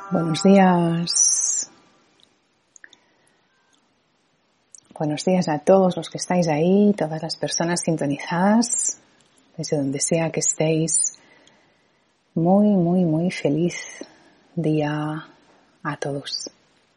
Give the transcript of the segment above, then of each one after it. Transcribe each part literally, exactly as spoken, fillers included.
Buenos días. Buenos días a todos los que estáis ahí, todas las personas sintonizadas, desde donde sea que estéis. Muy, muy, muy feliz día a todos.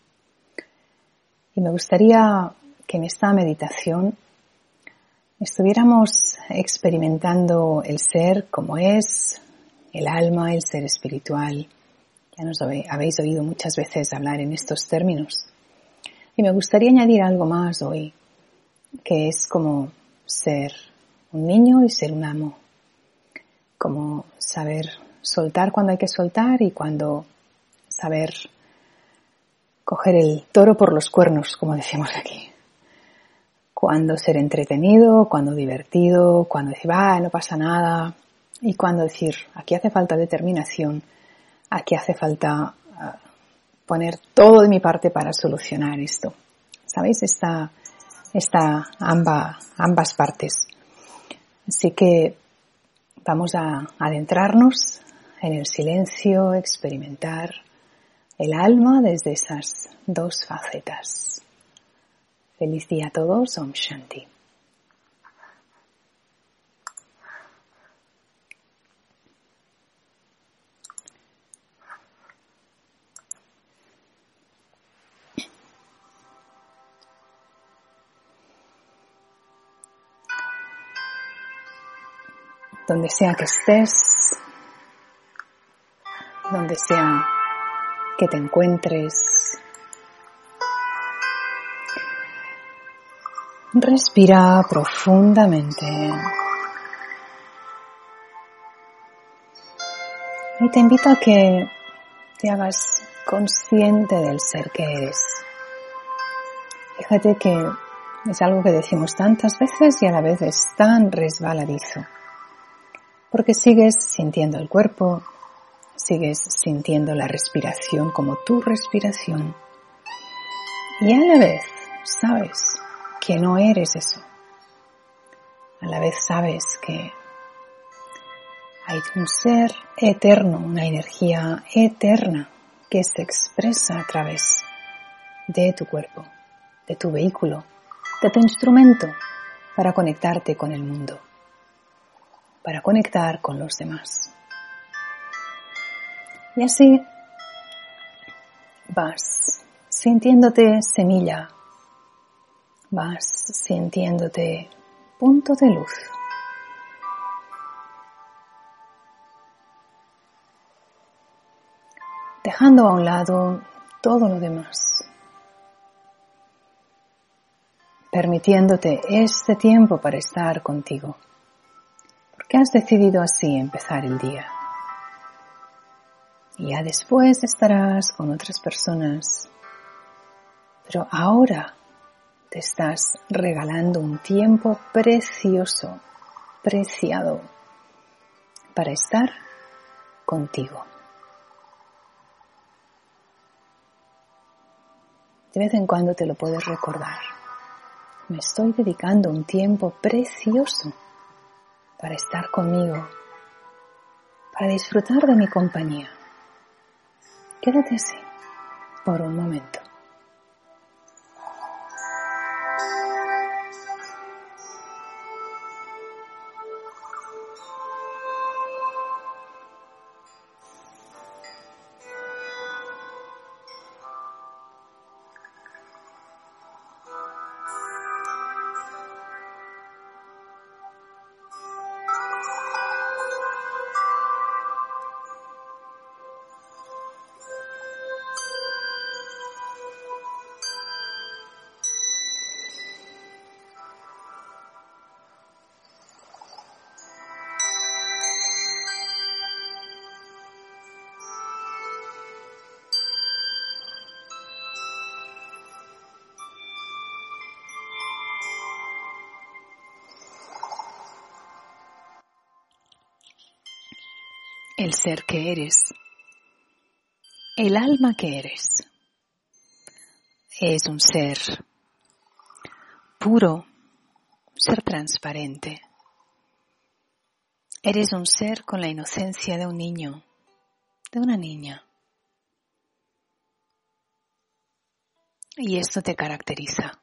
Y me gustaría que en esta meditación estuviéramos experimentando el ser como es, el alma, el ser espiritual. Ya nos habéis oído muchas veces hablar en estos términos. Y me gustaría añadir algo más hoy, que es como ser un niño y ser un amo. Como saber soltar cuando hay que soltar y cuando saber coger el toro por los cuernos, como decimos aquí. Cuando ser entretenido, cuando divertido, cuando decir, va, no pasa nada. Y cuando decir, aquí hace falta determinación, aquí hace falta uh, poner todo de mi parte para solucionar esto. ¿Sabéis? Esta, esta amba, ambas partes. Así que vamos a adentrarnos en el silencio, experimentar el alma desde esas dos facetas. Feliz día a todos. Om Shanti. Donde sea que estés, donde sea que te encuentres, respira profundamente y te invito a que te hagas consciente del ser que eres. Fíjate que es algo que decimos tantas veces y a la vez es tan resbaladizo. Porque sigues sintiendo el cuerpo, sigues sintiendo la respiración como tu respiración. Y a la vez sabes que no eres eso. A la vez sabes que hay un ser eterno, una energía eterna que se expresa a través de tu cuerpo, de tu vehículo, de tu instrumento para conectarte con el mundo, para conectar con los demás. Y así vas sintiéndote semilla, vas sintiéndote punto de luz. Dejando a un lado todo lo demás. Permitiéndote este tiempo para estar contigo. Porque has decidido así empezar el día. Y ya después estarás con otras personas. Pero ahora te estás regalando un tiempo precioso, preciado, para estar contigo. De vez en cuando te lo puedes recordar. Me estoy dedicando un tiempo precioso para estar conmigo, para disfrutar de mi compañía. Quédate así, por un momento. El ser que eres, el alma que eres, es un ser puro, ser transparente. Eres un ser con la inocencia de un niño, de una niña. Y esto te caracteriza.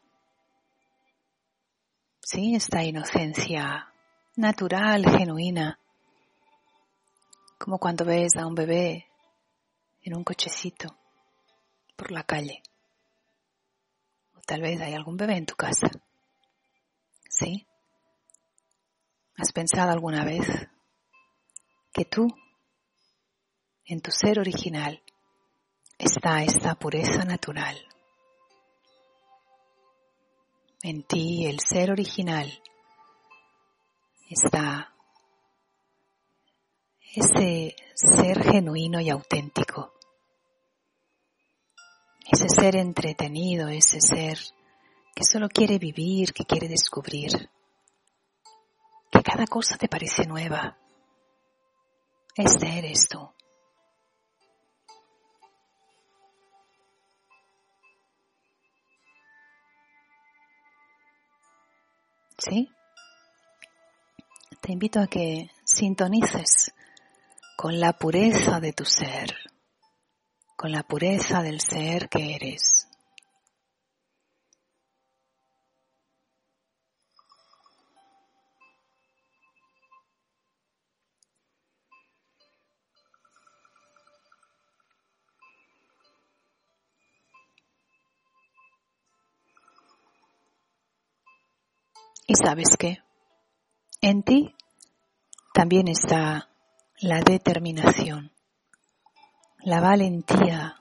Sí, esta inocencia natural, genuina, como cuando ves a un bebé en un cochecito por la calle. O tal vez hay algún bebé en tu casa. ¿Sí? ¿Has pensado alguna vez que tú, en tu ser original, está esta pureza natural? En ti, el ser original, está ese ser genuino y auténtico. Ese ser entretenido, ese ser que solo quiere vivir, que quiere descubrir, que cada cosa te parece nueva. Ese eres tú. ¿Sí? Te invito a que sintonices con la pureza de tu ser, con la pureza del ser que eres. ¿Y sabes qué? En ti también está la determinación, la valentía,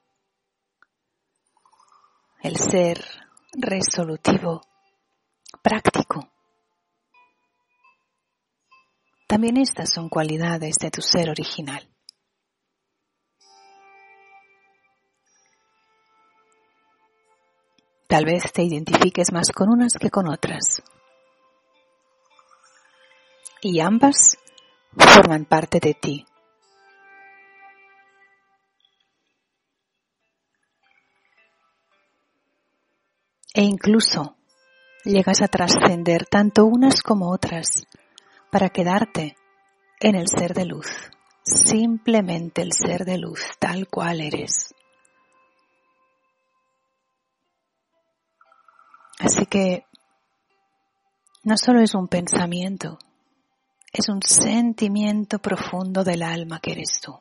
el ser resolutivo, práctico. También estas son cualidades de tu ser original. Tal vez te identifiques más con unas que con otras. Y ambas forman parte de ti. E incluso llegas a trascender tanto unas como otras para quedarte en el ser de luz. Simplemente el ser de luz tal cual eres. Así que no solo es un pensamiento, es un sentimiento profundo del alma que eres tú.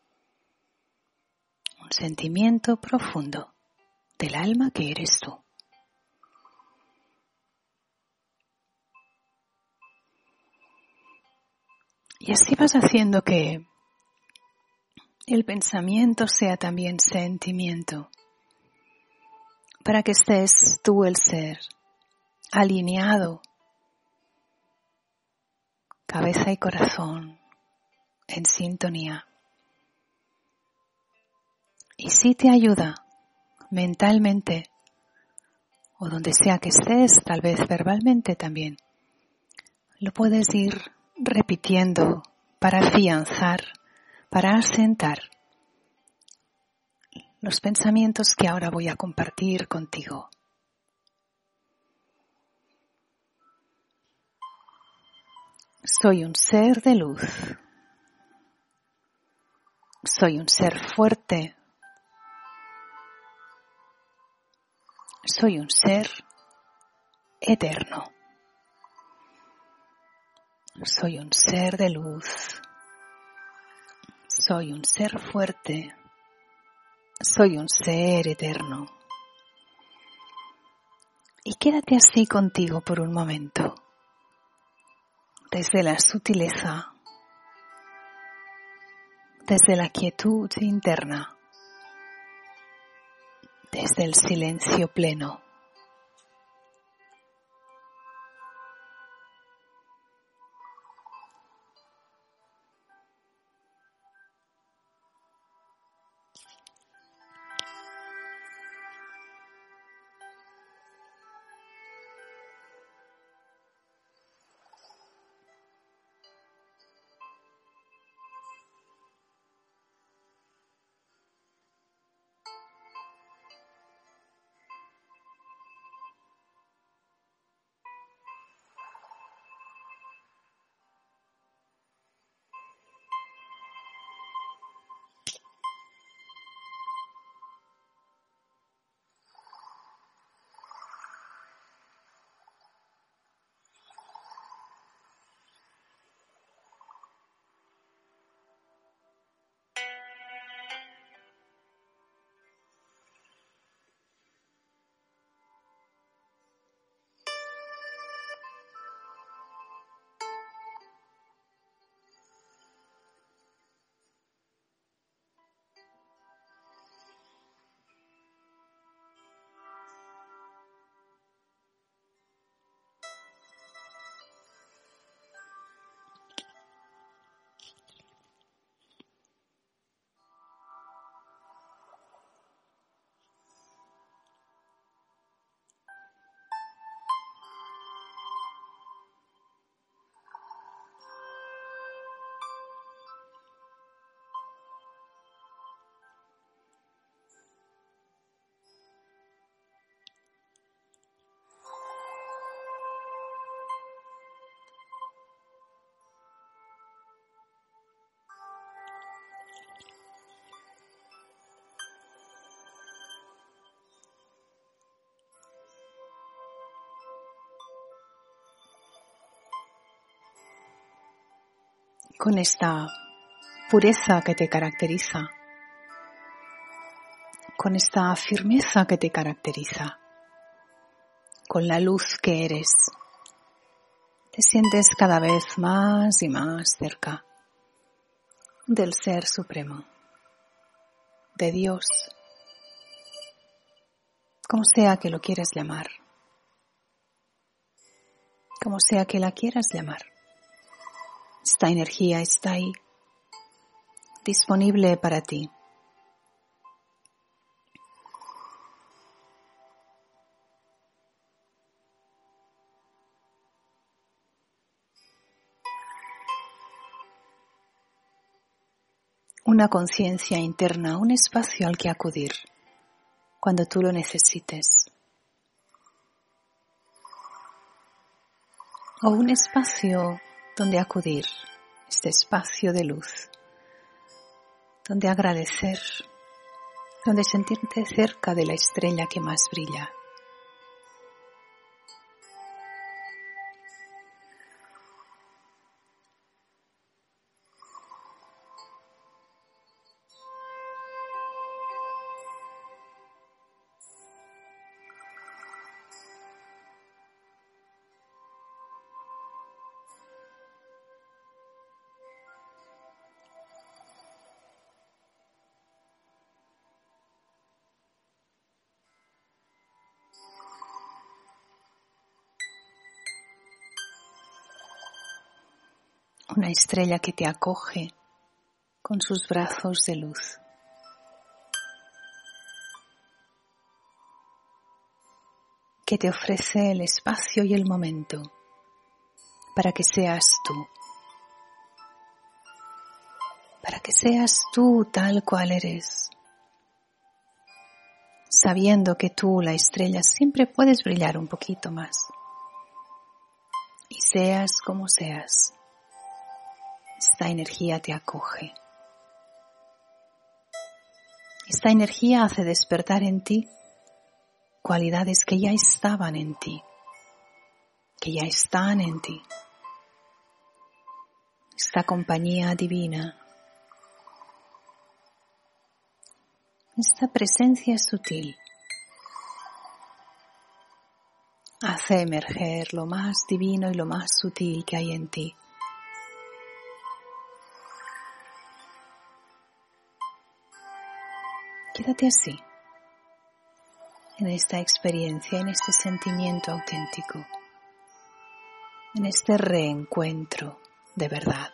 Un sentimiento profundo del alma que eres tú. Y así vas haciendo que el pensamiento sea también sentimiento, para que estés tú el ser alineado, cabeza y corazón en sintonía. Y si te ayuda mentalmente, o donde sea que estés, tal vez verbalmente también, lo puedes ir repitiendo para afianzar, para asentar los pensamientos que ahora voy a compartir contigo. Soy un ser de luz. Soy un ser fuerte. Soy un ser eterno. Soy un ser de luz. Soy un ser fuerte. Soy un ser eterno. Y quédate así contigo por un momento. Desde la sutileza, desde la quietud interna, desde el silencio pleno. con esta pureza que te caracteriza, con esta firmeza que te caracteriza, con la luz que eres. Te sientes cada vez más y más cerca del Ser Supremo, de Dios, como sea que lo quieras llamar, como sea que la quieras llamar. Esta energía está ahí, disponible para ti. Una conciencia interna, un espacio al que acudir cuando tú lo necesites. O un espacio donde acudir, este espacio de luz, donde agradecer, donde sentirte cerca de la estrella que más brilla. Una estrella que te acoge con sus brazos de luz. Que te ofrece el espacio y el momento para que seas tú. Para que seas tú tal cual eres. Sabiendo que tú, la estrella, siempre puedes brillar un poquito más. Y seas como seas. Esta energía te acoge. Esta energía hace despertar en ti cualidades que ya estaban en ti, que ya están en ti. Esta compañía divina, esta presencia sutil, hace emerger lo más divino y lo más sutil que hay en ti. Quédate así, en esta experiencia, en este sentimiento auténtico, en este reencuentro de verdad.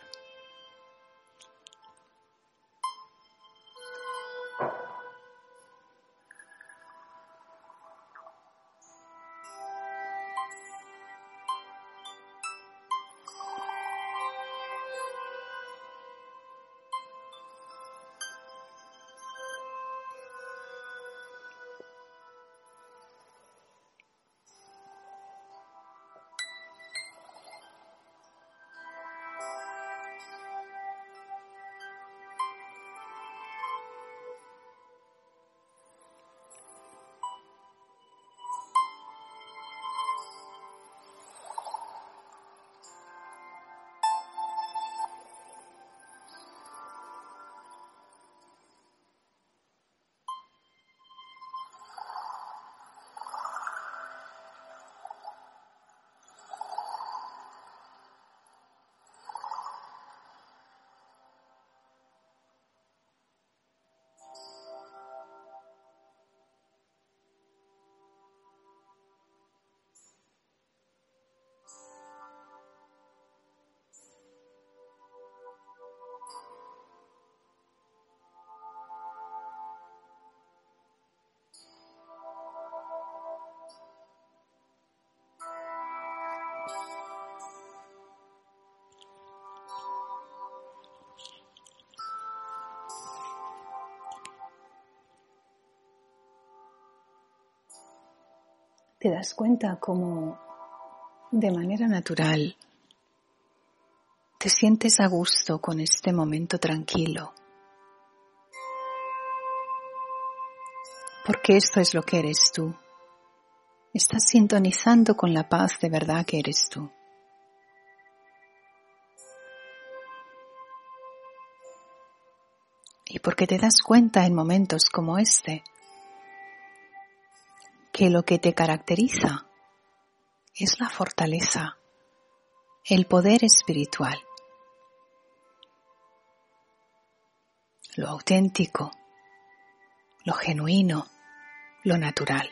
Te das cuenta cómo de manera natural te sientes a gusto con este momento tranquilo. Porque esto es lo que eres tú. Estás sintonizando con la paz de verdad que eres tú. y porque te das cuenta en momentos como este que lo que te caracteriza es la fortaleza, el poder espiritual, lo auténtico, lo genuino, lo natural.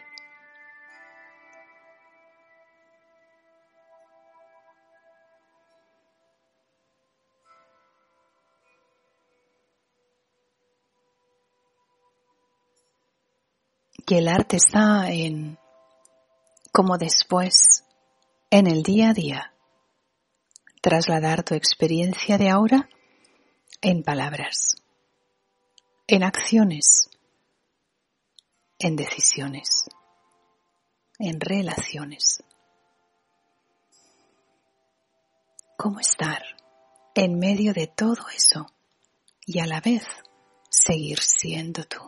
Que el arte está en cómo después, en el día a día, trasladar tu experiencia de ahora en palabras, en acciones, en decisiones, en relaciones. Cómo estar en medio de todo eso y a la vez seguir siendo tú.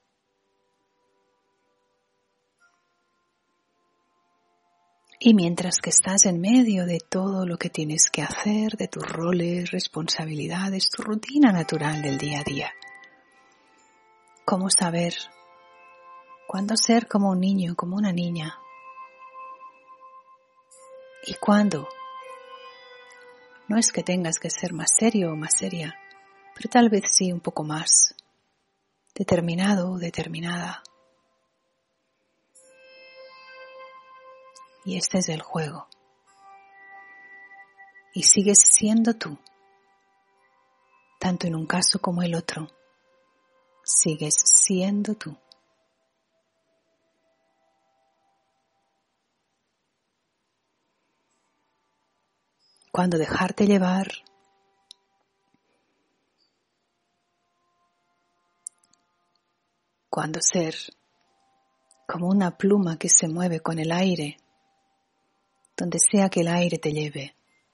Y mientras que estás en medio de todo lo que tienes que hacer, de tus roles, responsabilidades, tu rutina natural del día a día, cómo saber cuándo ser como un niño, como una niña, y cuándo no es que tengas que ser más serio o más seria, pero tal vez sí un poco más determinado o determinada. Y este es el juego. Y sigues siendo tú, tanto en un caso como el otro. Sigues siendo tú. Cuando dejarte llevar, cuando ser como una pluma que se mueve con el aire, donde sea que el aire te lleve.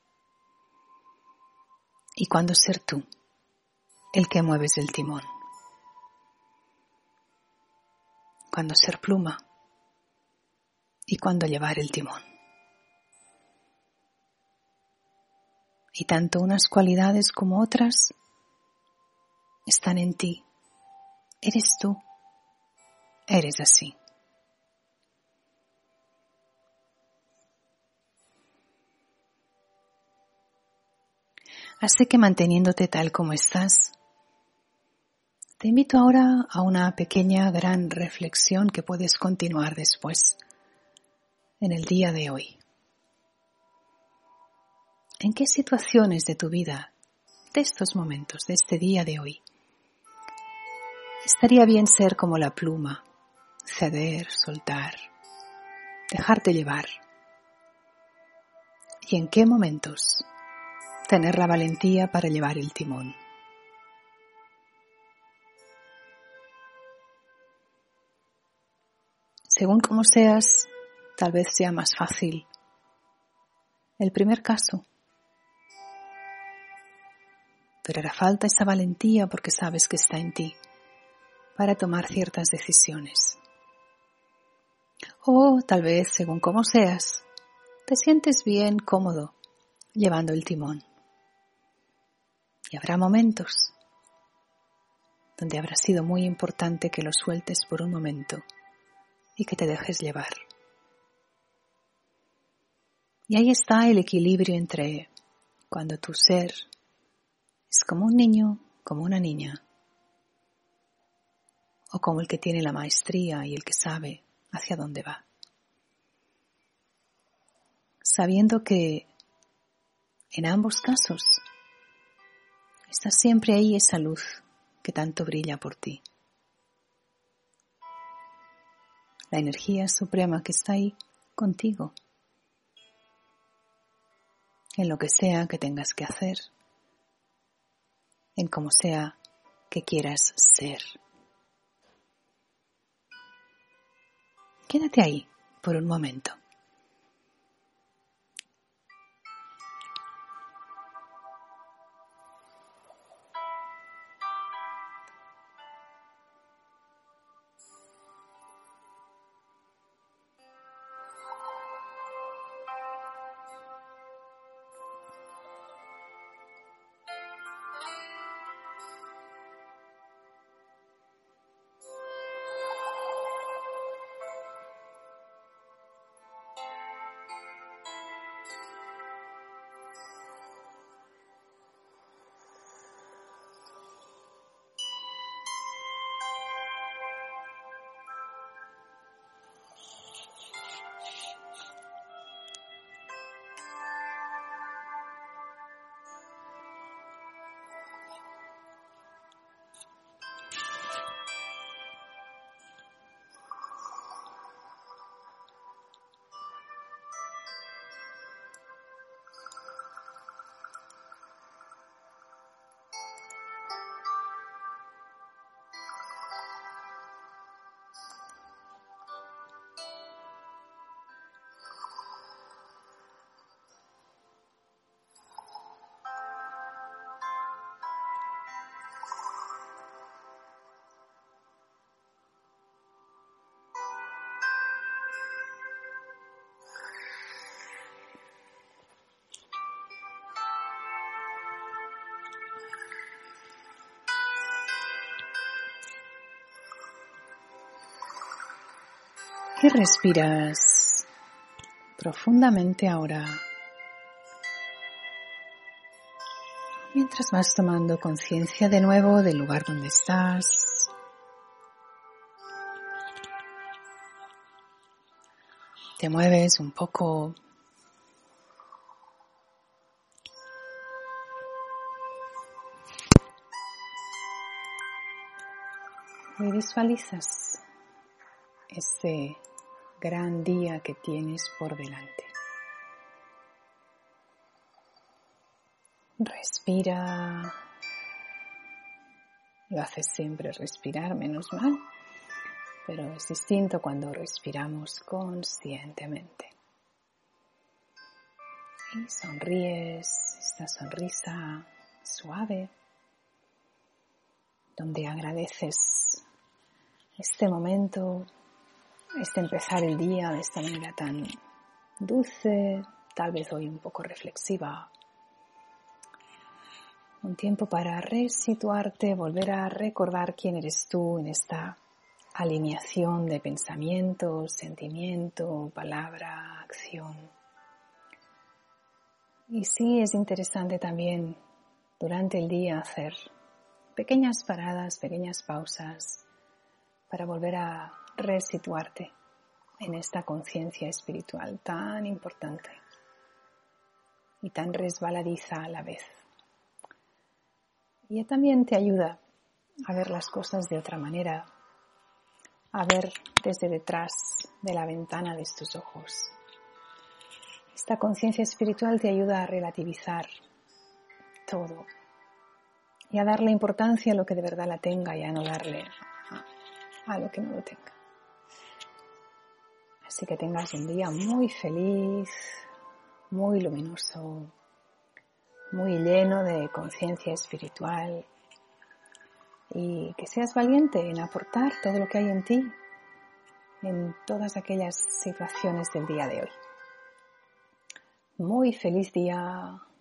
Y cuando ser tú, el que mueves el timón. Cuando ser pluma y cuando llevar el timón. Y tanto unas cualidades como otras están en ti. Eres tú. Eres así. Así que manteniéndote tal como estás, te invito ahora a una pequeña gran reflexión que puedes continuar después, en el día de hoy. ¿En qué situaciones de tu vida, de estos momentos, de este día de hoy, estaría bien ser como la pluma, ceder, soltar, dejarte llevar? ¿Y en qué momentos tener la valentía para llevar el timón? Según como seas, tal vez sea más fácil el primer caso. Pero hará falta esa valentía porque sabes que está en ti para tomar ciertas decisiones. O tal vez, según como seas, te sientes bien cómodo llevando el timón. Y habrá momentos donde habrá sido muy importante que lo sueltes por un momento y que te dejes llevar. Y ahí está el equilibrio entre cuando tu ser es como un niño, como una niña, o como el que tiene la maestría y el que sabe hacia dónde va. Sabiendo que en ambos casos está siempre ahí esa luz que tanto brilla por ti. La energía suprema que está ahí contigo, en lo que sea que tengas que hacer, en como sea que quieras ser. Quédate ahí por un momento. Y respiras profundamente ahora, mientras vas tomando conciencia de nuevo del lugar donde estás. Te mueves un poco. Y visualizas ese gran día que tienes por delante. Respira. Lo haces siempre respirar, menos mal, pero es distinto cuando respiramos conscientemente. Y sonríes, esta sonrisa suave, donde agradeces este momento, este empezar el día de esta manera tan dulce, tal vez hoy un poco reflexiva. Un tiempo para resituarte, volver a recordar quién eres tú en esta alineación de pensamiento, sentimiento, palabra, acción. Y sí, es interesante también durante el día hacer pequeñas paradas, pequeñas pausas para volver a resituarte en esta conciencia espiritual tan importante y tan resbaladiza a la vez. Y también te ayuda a ver las cosas de otra manera, a ver desde detrás de la ventana de estos ojos. Esta conciencia espiritual te ayuda a relativizar todo y a darle importancia a lo que de verdad la tenga y a no darle a, a lo que no lo tenga. Así que tengas un día muy feliz, muy luminoso, muy lleno de conciencia espiritual y que seas valiente en aportar todo lo que hay en ti en todas aquellas situaciones del día de hoy. Muy feliz día.